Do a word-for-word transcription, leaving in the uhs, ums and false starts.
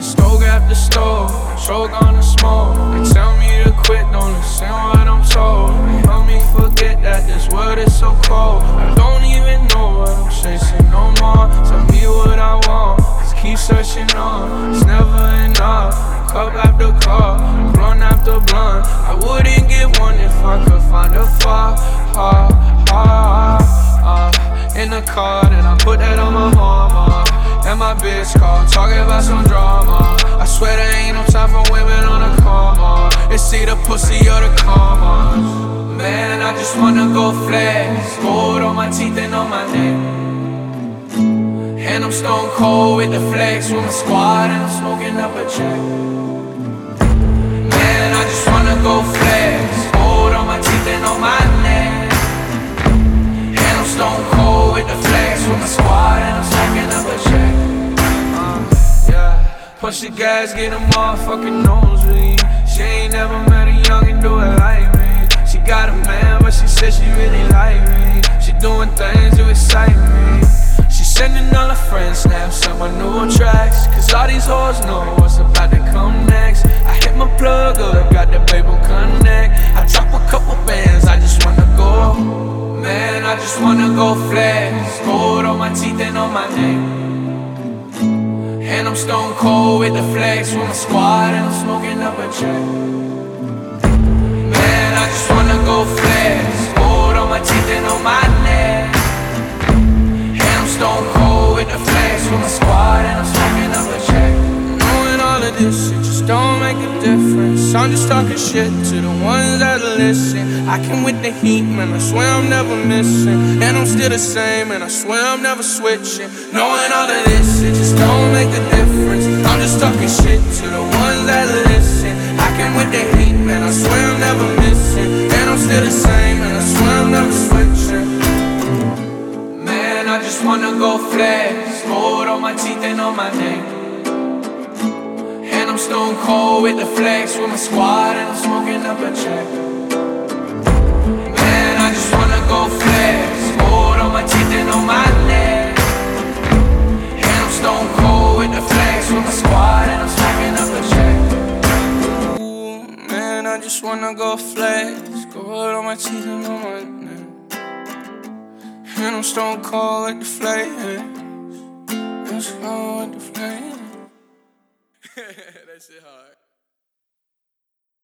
stroke after stroke, stroke on the smoke. They tell me to quit, don't listen what I'm told. They help me forget that this world is so cold. I don't even know what I'm chasing no more. Tell me what I want, just keep searching on. It's never enough, cup after cup, blunt after blunt. I wouldn't get one if I could find a far, ha, ha, ha. In the car, then I put that on my mama. And my bitch call, talking about some drama. I swear there ain't no time for women on a coma. It's either pussy or the karma. Man, I just wanna go flex, gold on my teeth and on my neck. And I'm stone cold with the flex, with my squad and I'm smoking up a check. Man, I just wanna go flex, gold on my teeth and on my neck. And I'm stone cold with the flex, with my squad and I'm smoking up a check. Push the gas, get a motherfucking nosebleed. She ain't never met a youngin' do it like me. She got a man, but she said she really like me. She doing things to excite me. She sending all her friends snaps on my new tracks. Cause all these hoes know what's about to come next. I hit my plug up, got the babe on connect. I drop a couple bands, I just wanna go. Man, I just wanna go flex. Gold on my teeth and on my neck. And I'm stone cold with the flex, with my squad and I'm smoking up a check. Man, I just wanna go flex, gold on my teeth and on my neck. And I'm stone cold with the flex, with my squad and I'm smoking up a check. Knowing all of this shit just don't make a difference. I'm just talking shit to the ones that listen. I came with the heat, man, I swear I'm never missing. And I'm still the same, and I swear I'm never switching. Knowing all of this shit just don't make a difference. I'm just talking shit to the ones that listen. I came with the heat, man, I swear I'm never missing. And I'm still the same, and I swear I'm never switching. Man, I just wanna go flex, gold on my teeth and on my neck. And I'm stone cold with the flex, with my squad and I'm smoking up a check. Man, I just wanna go flex, gold on my teeth and on my neck. And I'm stone cold with the flex, with my squad and I'm smoking up a check. Ooh, man, I just wanna go flex, gold on my teeth and on my neck. And I'm stone cold with the flex, I'm stone cold with the flex. That shit hard.